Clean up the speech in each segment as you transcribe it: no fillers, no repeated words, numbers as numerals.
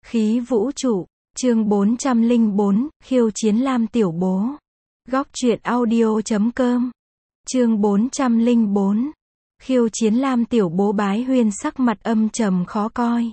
Khí vũ trụ, chương 404, khiêu chiến Lam Tiểu Bố. Góc truyện audio.com. Chương 404. Khiêu chiến Lam Tiểu Bố. Bái Huyên sắc mặt âm trầm khó coi.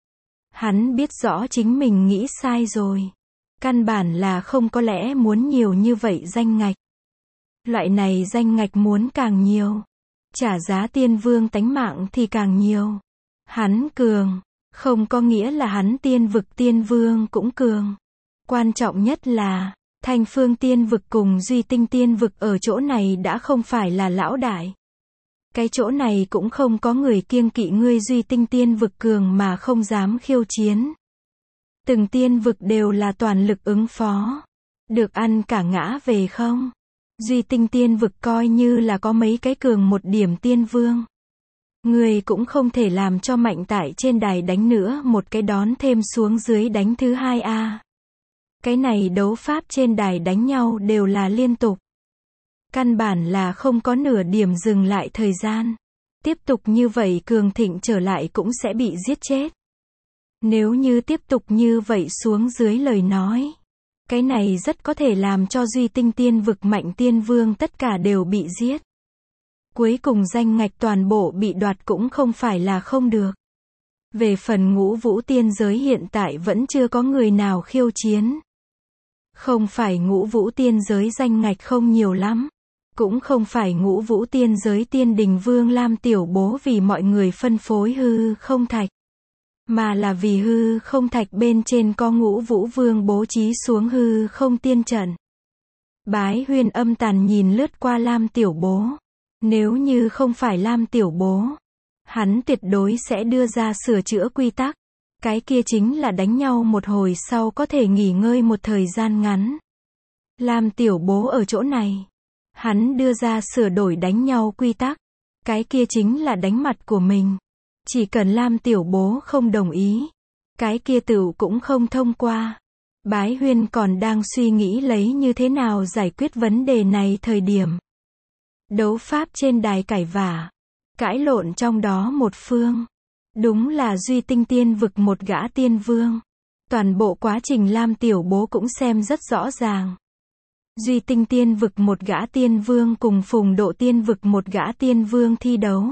Hắn biết rõ chính mình nghĩ sai rồi. Căn bản là không có lẽ muốn nhiều như vậy danh ngạch. Loại này danh ngạch muốn càng nhiều, trả giá tiên vương tánh mạng thì càng nhiều. Hắn cường, không có nghĩa là hắn tiên vực tiên vương cũng cường. Quan trọng nhất là, Thanh Phương tiên vực cùng Duy Tinh tiên vực ở chỗ này đã không phải là lão đại. Cái chỗ này cũng không có người kiêng kỵ ngươi Duy Tinh tiên vực cường mà không dám khiêu chiến. Từng tiên vực đều là toàn lực ứng phó. Được ăn cả ngã về không? Duy Tinh tiên vực coi như là có mấy cái cường một điểm tiên vương. Người cũng không thể làm cho mạnh tại trên đài đánh nữa một cái đón thêm xuống dưới đánh thứ hai a. Cái này đấu pháp trên đài đánh nhau đều là liên tục. Căn bản là không có nửa điểm dừng lại thời gian. Tiếp tục như vậy cường thịnh trở lại cũng sẽ bị giết chết. Nếu như tiếp tục như vậy xuống dưới lời nói, cái này rất có thể làm cho Duy Tinh tiên vực mạnh tiên vương tất cả đều bị giết. Cuối cùng danh ngạch toàn bộ bị đoạt cũng không phải là không được. Về phần Ngũ Vũ tiên giới hiện tại vẫn chưa có người nào khiêu chiến. Không phải Ngũ Vũ tiên giới danh ngạch không nhiều lắm. Cũng không phải Ngũ Vũ tiên giới tiên đình vương Lam Tiểu Bố vì mọi người phân phối hư không thạch. Mà là vì hư không thạch bên trên có Ngũ Vũ vương bố trí xuống hư không tiên trận. Bái Huyên âm tàn nhìn lướt qua Lam Tiểu Bố. Nếu như không phải Lam Tiểu Bố, hắn tuyệt đối sẽ đưa ra sửa chữa quy tắc. Cái kia chính là đánh nhau một hồi sau có thể nghỉ ngơi một thời gian ngắn. Lam Tiểu Bố ở chỗ này, hắn đưa ra sửa đổi đánh nhau quy tắc. Cái kia chính là đánh mặt của mình. Chỉ cần Lam Tiểu Bố không đồng ý, cái kia tựu cũng không thông qua. Bái Huyên còn đang suy nghĩ lấy như thế nào giải quyết vấn đề này thời điểm. Đấu pháp trên đài cãi vã, cãi lộn trong đó một phương. Đúng là Duy Tinh tiên vực một gã tiên vương. Toàn bộ quá trình Lam Tiểu Bố cũng xem rất rõ ràng. Duy Tinh tiên vực một gã tiên vương cùng Phùng Độ tiên vực một gã tiên vương thi đấu.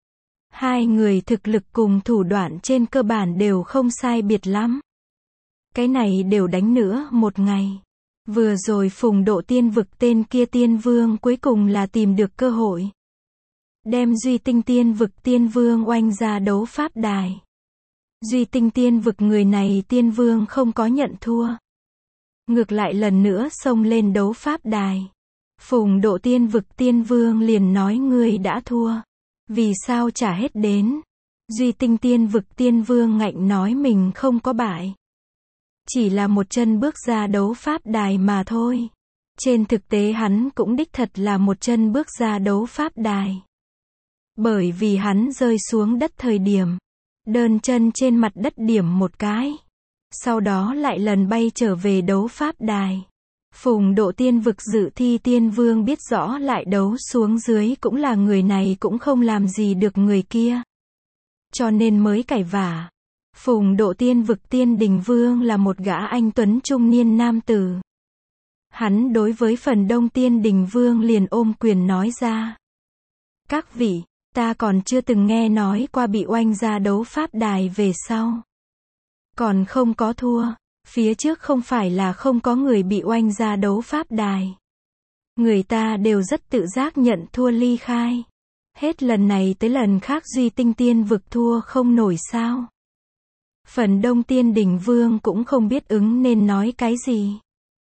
Hai người thực lực cùng thủ đoạn trên cơ bản đều không sai biệt lắm. Cái này đều đánh nữa một ngày. Vừa rồi Phùng Độ tiên vực tên kia tiên vương cuối cùng là tìm được cơ hội. Đem Duy Tinh tiên vực tiên vương oanh ra đấu pháp đài. Duy Tinh tiên vực người này tiên vương không có nhận thua. Ngược lại lần nữa xông lên đấu pháp đài. Phùng Độ tiên vực tiên vương liền nói ngươi đã thua. Vì sao trả hết đến? Duy Tinh tiên vực tiên vương ngạnh nói mình không có bại. Chỉ là một chân bước ra đấu pháp đài mà thôi. Trên thực tế hắn cũng đích thật là một chân bước ra đấu pháp đài. Bởi vì hắn rơi xuống đất thời điểm, đơn chân trên mặt đất điểm một cái. Sau đó lại lần bay trở về đấu pháp đài. Phùng Độ tiên vực dự thi tiên vương biết rõ lại đấu xuống dưới cũng là người này cũng không làm gì được người kia. Cho nên mới cãi vã. Phùng Độ tiên vực tiên đình vương là một gã anh tuấn trung niên nam tử. Hắn đối với phần đông tiên đình vương liền ôm quyền nói ra. Các vị, ta còn chưa từng nghe nói qua bị oanh ra đấu pháp đài về sau. Còn không có thua. Phía trước không phải là không có người bị oanh ra đấu pháp đài. Người ta đều rất tự giác nhận thua ly khai. Hết lần này tới lần khác Duy Tinh tiên vực thua không nổi sao. Phần đông tiên đình vương cũng không biết ứng nên nói cái gì.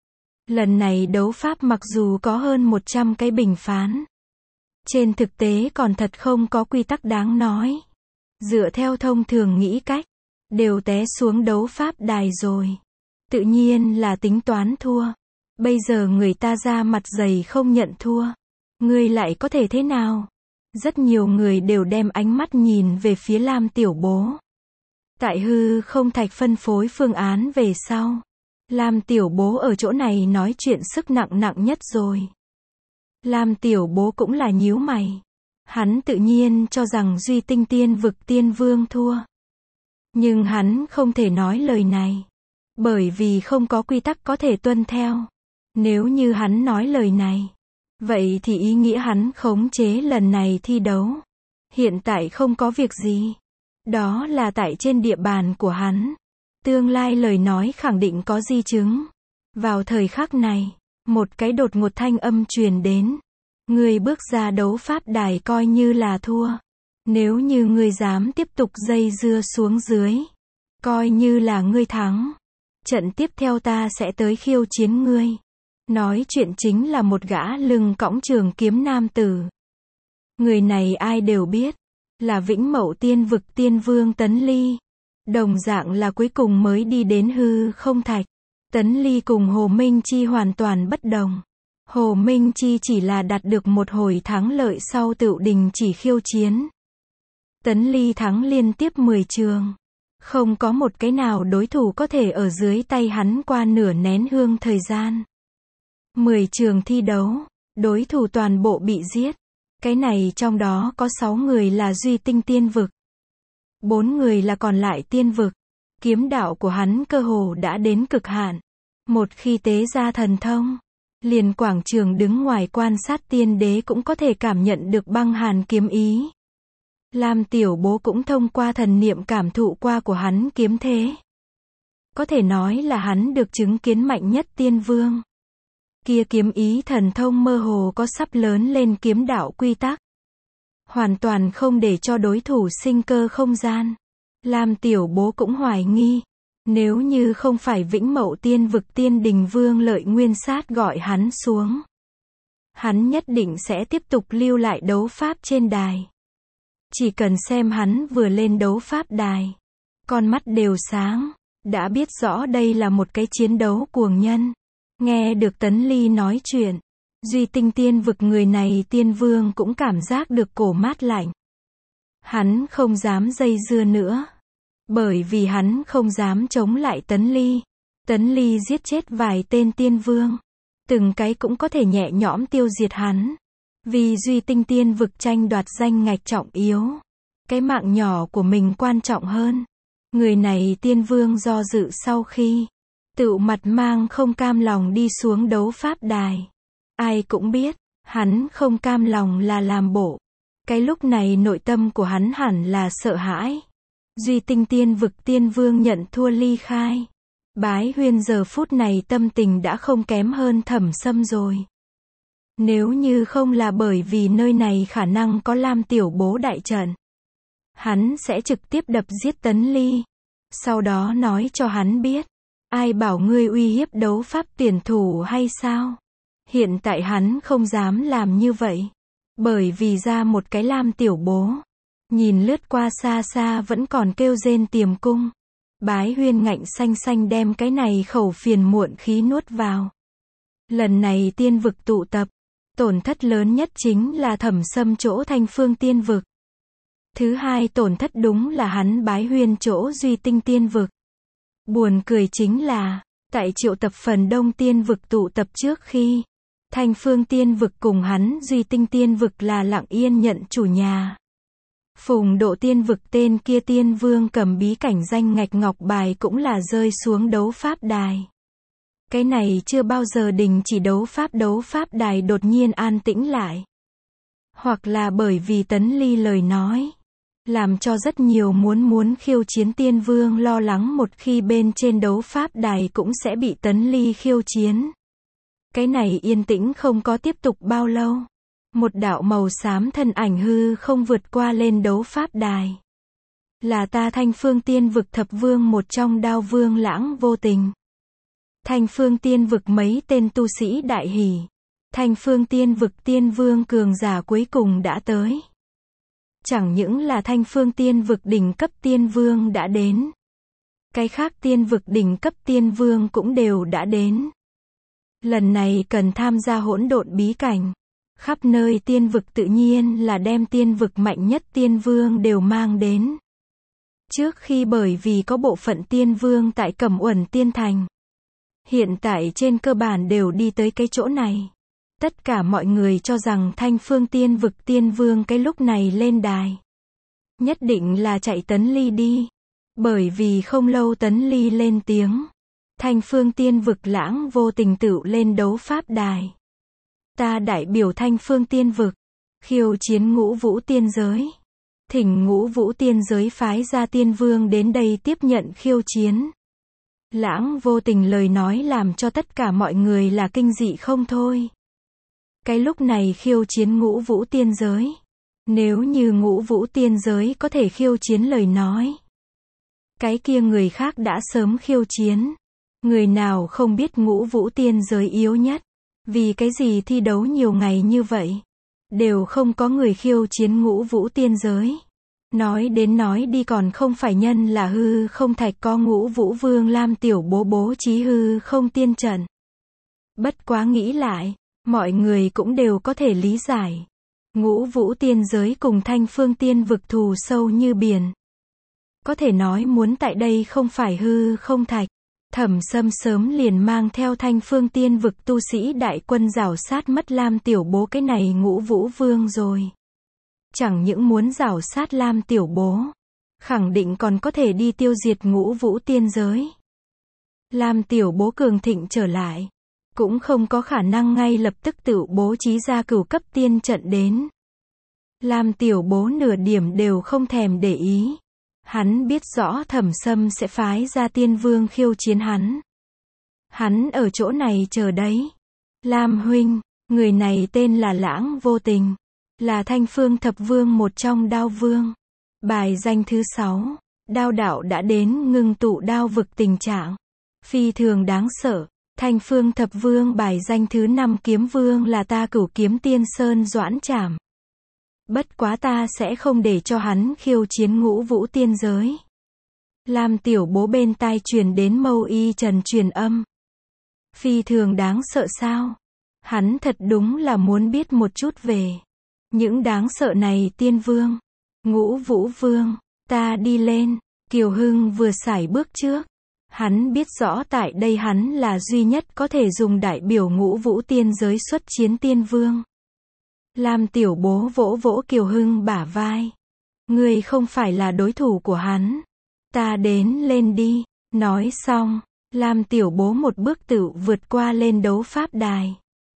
Lần này đấu pháp mặc dù có hơn 100 cái bình phán. Trên thực tế còn thật không có quy tắc đáng nói. Dựa theo thông thường nghĩ cách, đều té xuống đấu pháp đài rồi. Tự nhiên là tính toán thua. Bây giờ người ta ra mặt dày không nhận thua. Ngươi lại có thể thế nào? Rất nhiều người đều đem ánh mắt nhìn về phía Lam Tiểu Bố. Tại hư không thạch phân phối phương án về sau. Lam Tiểu Bố ở chỗ này nói chuyện sức nặng nhất rồi. Lam Tiểu Bố cũng là nhíu mày. Hắn tự nhiên cho rằng Duy Tinh tiên vực tiên vương thua. Nhưng hắn không thể nói lời này. Bởi vì không có quy tắc có thể tuân theo. Nếu như hắn nói lời này, vậy thì ý nghĩa hắn khống chế lần này thi đấu. Hiện tại không có việc gì. Đó là tại trên địa bàn của hắn. Tương lai lời nói khẳng định có di chứng. Vào thời khắc này, một cái đột ngột thanh âm truyền đến. Ngươi bước ra đấu pháp đài coi như là thua. Nếu như ngươi dám tiếp tục dây dưa xuống dưới, coi như là ngươi thắng. Trận tiếp theo ta sẽ tới khiêu chiến ngươi. Nói chuyện chính là một gã lưng cõng trường kiếm nam tử. Người này ai đều biết, là Vĩnh Mậu Tiên Vực Tiên Vương Tấn Ly. Đồng dạng là cuối cùng mới đi đến hư không thạch. Tấn Ly cùng Hồ Minh Chi hoàn toàn bất đồng. Hồ Minh Chi chỉ là đạt được một hồi thắng lợi sau tựu đình chỉ khiêu chiến. Tấn Ly thắng liên tiếp 10 trường. Không có một cái nào đối thủ có thể ở dưới tay hắn qua nửa nén hương thời gian. 10 trường thi đấu, đối thủ toàn bộ bị giết. Cái này trong đó có 6 người là duy tinh tiên vực. 4 người là còn lại tiên vực. Kiếm đạo của hắn cơ hồ đã đến cực hạn. Một khi tế ra thần thông, liền quảng trường đứng ngoài quan sát tiên đế cũng có thể cảm nhận được băng hàn kiếm ý. Lam Tiểu Bố cũng thông qua thần niệm cảm thụ qua của hắn kiếm thế. Có thể nói là hắn được chứng kiến mạnh nhất tiên vương. Kia kiếm ý thần thông mơ hồ có sắp lớn lên kiếm đạo quy tắc. Hoàn toàn không để cho đối thủ sinh cơ không gian. Lam Tiểu Bố cũng hoài nghi. Nếu như không phải Vĩnh Mậu Tiên Vực Tiên Đình Vương Lợi Nguyên Sát gọi hắn xuống, hắn nhất định sẽ tiếp tục lưu lại đấu pháp trên đài. Chỉ cần xem hắn vừa lên đấu pháp đài, con mắt đều sáng, đã biết rõ đây là một cái chiến đấu cuồng nhân. Nghe được Tấn Ly nói chuyện, duy tinh tiên vực người này tiên vương cũng cảm giác được cổ mát lạnh. Hắn không dám dây dưa nữa. Bởi vì hắn không dám chống lại Tấn Ly. Tấn Ly giết chết vài tên tiên vương. Từng cái cũng có thể nhẹ nhõm tiêu diệt hắn. Vì duy tinh tiên vực tranh đoạt danh ngạch trọng yếu. Cái mạng nhỏ của mình quan trọng hơn. Người này tiên vương do dự sau khi tựu mặt mang không cam lòng đi xuống đấu pháp đài. Ai cũng biết, hắn không cam lòng là làm bộ. Cái lúc này nội tâm của hắn hẳn là sợ hãi. Duy tinh tiên vực tiên vương nhận thua ly khai. Bái Huyên giờ phút này tâm tình đã không kém hơn Thẩm Sâm rồi. Nếu như không là bởi vì nơi này khả năng có Lam Tiểu Bố đại trận, hắn sẽ trực tiếp đập giết Tấn Ly. Sau đó nói cho hắn biết, ai bảo ngươi uy hiếp đấu pháp tuyển thủ hay sao? Hiện tại hắn không dám làm như vậy. Bởi vì ra một cái Lam Tiểu Bố. Nhìn lướt qua xa xa vẫn còn kêu rên tiềm cung. Bái Huyên ngạnh xanh xanh đem cái này khẩu phiền muộn khí nuốt vào. Lần này tiên vực tụ tập. Tổn thất lớn nhất chính là Thẩm Sâm chỗ Thanh Phương tiên vực. Thứ hai tổn thất đúng là hắn Bái Huyên chỗ duy tinh tiên vực. Buồn cười chính là, tại triệu tập phần đông tiên vực tụ tập trước khi, Thanh Phương tiên vực cùng hắn duy tinh tiên vực là lặng yên nhận chủ nhà. Phùng Độ tiên vực tên kia tiên vương cầm bí cảnh danh ngạch ngọc bài cũng là rơi xuống đấu pháp đài. Cái này chưa bao giờ đình chỉ đấu pháp đài đột nhiên an tĩnh lại. Hoặc là bởi vì Tấn Ly lời nói, làm cho rất nhiều muốn khiêu chiến tiên vương lo lắng một khi bên trên đấu pháp đài cũng sẽ bị Tấn Ly khiêu chiến. Cái này yên tĩnh không có tiếp tục bao lâu. Một đạo màu xám thân ảnh hư không vượt qua lên đấu pháp đài. Là ta Thanh Phương tiên vực thập vương một trong Đao Vương Lãng Vô Tình. Thanh Phương tiên vực mấy tên tu sĩ đại hỉ. Thanh Phương tiên vực tiên vương cường giả cuối cùng đã tới. Chẳng những là Thanh Phương tiên vực đỉnh cấp tiên vương đã đến. Cái khác tiên vực đỉnh cấp tiên vương cũng đều đã đến. Lần này cần tham gia hỗn độn bí cảnh. Khắp nơi tiên vực tự nhiên là đem tiên vực mạnh nhất tiên vương đều mang đến. Trước khi bởi vì có bộ phận tiên vương tại Cẩm Uẩn Tiên Thành. Hiện tại trên cơ bản đều đi tới cái chỗ này. Tất cả mọi người cho rằng Thanh Phương tiên vực tiên vương cái lúc này lên đài. Nhất định là chạy Tấn Ly đi. Bởi vì không lâu Tấn Ly lên tiếng. Thanh Phương Tiên Vực Lãng vô tình tựu lên đấu pháp đài. Ta đại biểu Thanh Phương Tiên Vực, khiêu chiến Ngũ Vũ Tiên Giới. Thỉnh Ngũ Vũ Tiên Giới phái ra tiên vương đến đây tiếp nhận khiêu chiến. Lãng vô tình lời nói làm cho tất cả mọi người là kinh dị không thôi. Cái lúc này khiêu chiến Ngũ Vũ Tiên Giới. Nếu như Ngũ Vũ Tiên Giới có thể khiêu chiến lời nói, cái kia người khác đã sớm khiêu chiến. Người nào không biết Ngũ Vũ Tiên Giới yếu nhất? Vì cái gì thi đấu nhiều ngày như vậy, đều không có người khiêu chiến Ngũ Vũ Tiên Giới. Nói đến nói đi còn không phải nhân là hư không thạch có Ngũ Vũ Vương Lam Tiểu Bố bố trí hư không tiên trận. Bất quá nghĩ lại, mọi người cũng đều có thể lý giải. Ngũ Vũ Tiên Giới cùng Thanh Phương Tiên Vực thù sâu như biển. Có thể nói muốn tại đây không phải hư không thạch, Thẩm Sâm sớm liền mang theo Thanh Phương Tiên Vực tu sĩ đại quân rảo sát mất Lam Tiểu Bố cái này Ngũ Vũ Vương rồi. Chẳng những muốn rảo sát Lam Tiểu Bố, khẳng định còn có thể đi tiêu diệt Ngũ Vũ Tiên Giới. Lam Tiểu Bố cường thịnh trở lại, cũng không có khả năng ngay lập tức tự bố trí ra cửu cấp tiên trận đến. Lam Tiểu Bố nửa điểm đều không thèm để ý. Hắn biết rõ Thẩm Sâm sẽ phái ra tiên vương khiêu chiến hắn. Hắn ở chỗ này chờ đấy. Lam huynh, người này tên là Lãng Vô Tình, là Thanh Phương Thập Vương một trong Đao Vương. Bài danh thứ 6, Đao đạo đã đến ngưng tụ đao vực tình trạng. Phi thường đáng sợ. Thanh Phương Thập Vương bài danh thứ 5 Kiếm Vương là ta Cửu Kiếm Tiên Sơn Doãn Trảm. Bất quá ta sẽ không để cho hắn khiêu chiến Ngũ Vũ Tiên Giới. Lam Tiểu Bố bên tai truyền đến Mâu Y Trần truyền âm. Phi thường đáng sợ sao? Hắn thật đúng là muốn biết một chút về những đáng sợ này tiên vương. Ngũ Vũ Vương, ta đi lên. Kiều Hưng vừa sải bước trước. Hắn biết rõ tại đây hắn là duy nhất có thể dùng đại biểu Ngũ Vũ Tiên Giới xuất chiến tiên vương. Lam Tiểu Bố vỗ vỗ Kiều Hưng bả vai. Ngươi không phải là đối thủ của hắn. Ta đến lên đi. Nói xong, Lam Tiểu Bố một bước tự vượt qua lên đấu pháp đài.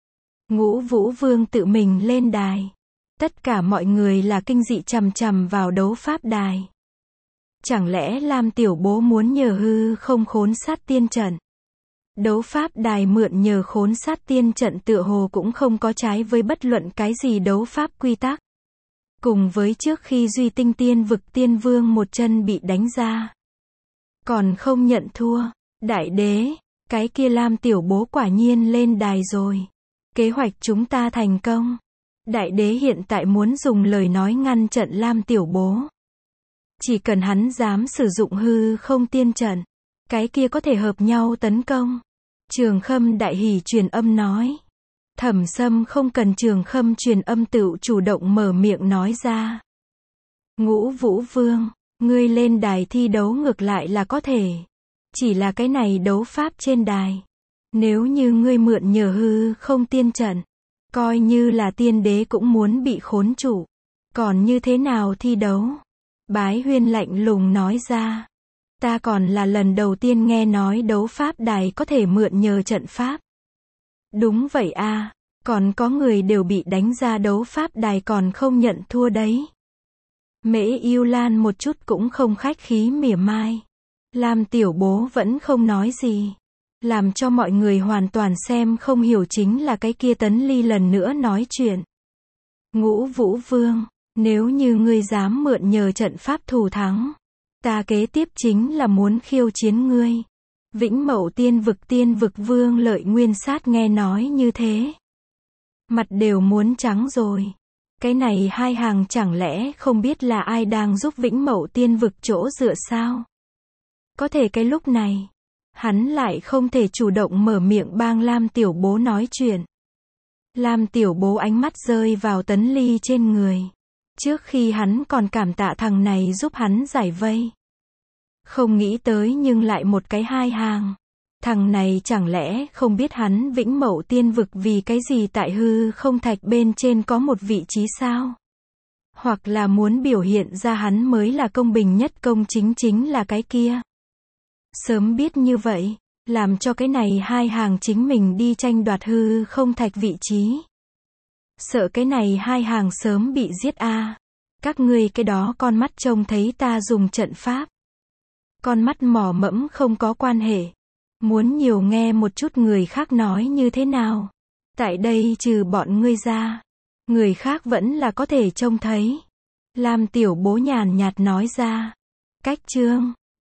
Ngũ Vũ Vương tự mình lên đài. Tất cả mọi người là kinh dị chằm chằm vào đấu pháp đài. Chẳng lẽ Lam Tiểu Bố muốn nhờ hư không khốn sát tiên trận? Đấu pháp đài mượn nhờ khốn sát tiên trận tựa hồ cũng không có trái với bất luận cái gì đấu pháp quy tắc. Cùng với trước khi Duy Tinh Tiên Vực tiên vương một chân bị đánh ra, còn không nhận thua. Đại đế, cái kia Lam Tiểu Bố quả nhiên lên đài rồi. Kế hoạch chúng ta thành công. Đại đế hiện tại muốn dùng lời nói ngăn trận Lam Tiểu Bố. Chỉ cần hắn dám sử dụng hư không tiên trận, cái kia có thể hợp nhau tấn công. Trường Khâm đại hỉ truyền âm nói. Thẩm Sâm không cần Trường Khâm truyền âm tự chủ động mở miệng nói ra. Ngũ Vũ Vương, ngươi lên đài thi đấu ngược lại là có thể. Chỉ là cái này đấu pháp trên đài. Nếu như ngươi mượn nhờ hư không tiên trận, coi như là tiên đế cũng muốn bị khốn trụ. Còn như thế nào thi đấu? Bái Huyên lạnh lùng nói ra. Ta còn là lần đầu tiên nghe nói đấu pháp đài có thể mượn nhờ trận pháp. Đúng vậy a, còn có người đều bị đánh ra đấu pháp đài còn không nhận thua đấy. Mễ Yêu Lan một chút cũng không khách khí mỉa mai. Lam Tiểu Bố vẫn không nói gì. Làm cho mọi người hoàn toàn xem không hiểu chính là cái kia Tấn Ly lần nữa nói chuyện. Ngũ Vũ Vương, nếu như ngươi dám mượn nhờ trận pháp thủ thắng, ta kế tiếp chính là muốn khiêu chiến ngươi. Vĩnh Mậu Tiên Vực Vương Lợi Nguyên Sát nghe nói như thế, mặt đều muốn trắng rồi. Cái này hai hàng chẳng lẽ không biết là ai đang giúp Vĩnh Mậu Tiên Vực chỗ dựa sao? Có thể cái lúc này, hắn lại không thể chủ động mở miệng bang Lam Tiểu Bố nói chuyện. Lam Tiểu Bố ánh mắt rơi vào Tấn Ly trên người. Trước khi hắn còn cảm tạ thằng này giúp hắn giải vây. Không nghĩ tới nhưng lại một cái hai hàng. Thằng này chẳng lẽ không biết hắn Vĩnh Mậu Tiên Vực vì cái gì tại hư không thạch bên trên có một vị trí sao? Hoặc là muốn biểu hiện ra hắn mới là công bình nhất, công chính là cái kia. Sớm biết như vậy, làm cho cái này hai hàng chính mình đi tranh đoạt hư không thạch vị trí. Sợ cái này hai hàng sớm bị giết a. Các ngươi cái đó con mắt trông thấy ta dùng trận pháp. Con mắt mỏ mẫm không có quan hệ. Muốn nhiều nghe một chút người khác nói như thế nào. Tại đây trừ bọn ngươi ra, người khác vẫn là có thể trông thấy. Lam Tiểu Bố nhàn nhạt nói ra. Cách chương